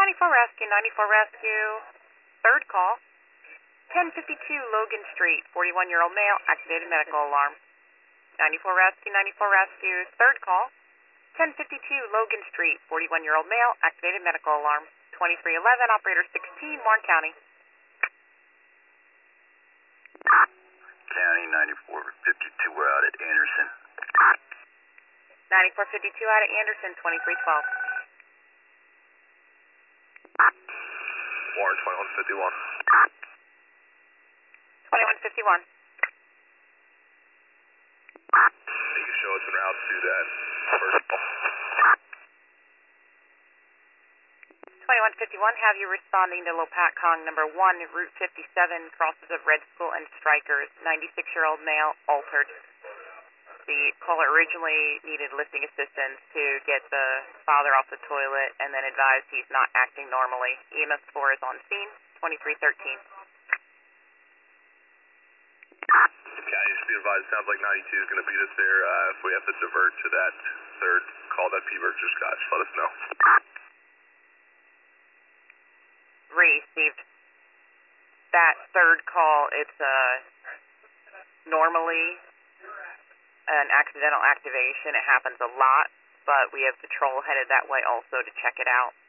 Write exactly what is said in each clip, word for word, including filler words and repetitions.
ninety-four Rescue, ninety-four Rescue, third call, ten fifty-two Logan Street, forty-one-year-old male, activated medical alarm. ninety-four Rescue, ninety-four Rescue, third call, ten fifty-two Logan Street, forty-one-year-old male, activated medical alarm. twenty-three eleven, operator sixteen, Warren County. County, ninety-four fifty-two, we're out at Anderson. ninety-four fifty-two out of Anderson, twenty-three twelve. Warren, twenty-one fifty-one. twenty-one fifty-one. You can show us en route to that first call. twenty-one fifty-one, have you responding to Lopat Kong number one, Route fifty-seven, crosses of Red School and Strikers, ninety-six-year-old male, altered. The caller originally needed lifting assistance to get the father off the toilet and then advised he's not acting normally. E M S four is on scene, twenty-three thirteen. County, just be advised, sounds like ninety-two is going to beat us there. Uh, if we have to divert to that third call that P-Bird just got, just let us know. Received. That third call, it's uh, normally an accidental activation. It happens a lot, but we have patrol headed that way also to check it out.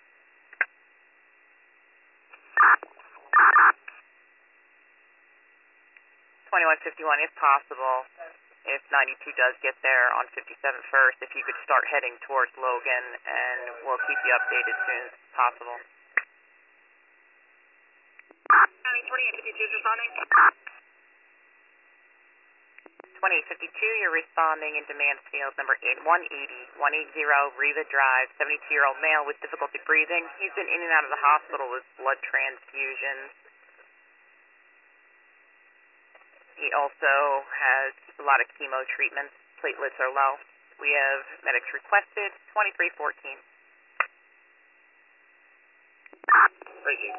twenty-one fifty-one, if possible, if ninety-two does get there on fifty-seven first, if you could start heading towards Logan, and we'll keep you updated as soon as possible. County, twenty-eight fifty-two is responding. twenty-eight fifty-two, you're responding into Mansfield, number one eighty, one eighty, Riva Drive, seventy-two-year-old male with difficulty breathing. He's been in and out of the hospital with blood transfusions. He also has a lot of chemo treatments. Platelets are low. We have medics requested, twenty-three fourteen. Thank you.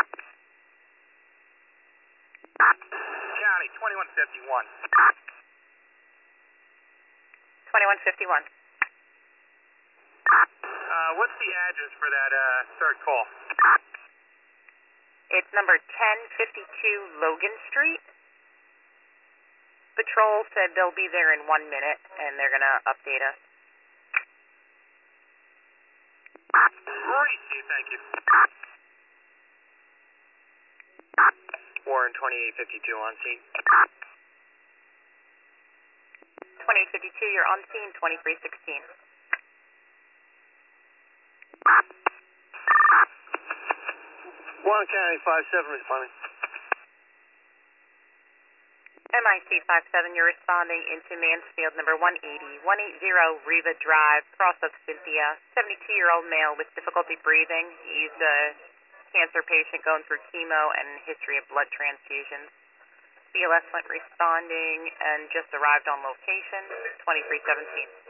County, twenty-one fifty-one. twenty-one fifty-one. Uh, what's the address for that uh, third call? It's number ten fifty-two Logan Street. Patrol said they'll be there in one minute, and they're going to update us. Receive, thank you. Warren, twenty-eight fifty-two on scene. twenty-eight fifty-two, you're on scene, twenty-three sixteen. Warren County, five seven responding. M I C five seven, you're responding into Mansfield, number one eighty, one eighty, Riva Drive, cross of Cynthia, seventy-two-year-old male with difficulty breathing. He's a cancer patient going through chemo and history of blood transfusions. B L S went responding and just arrived on location, twenty-three seventeen.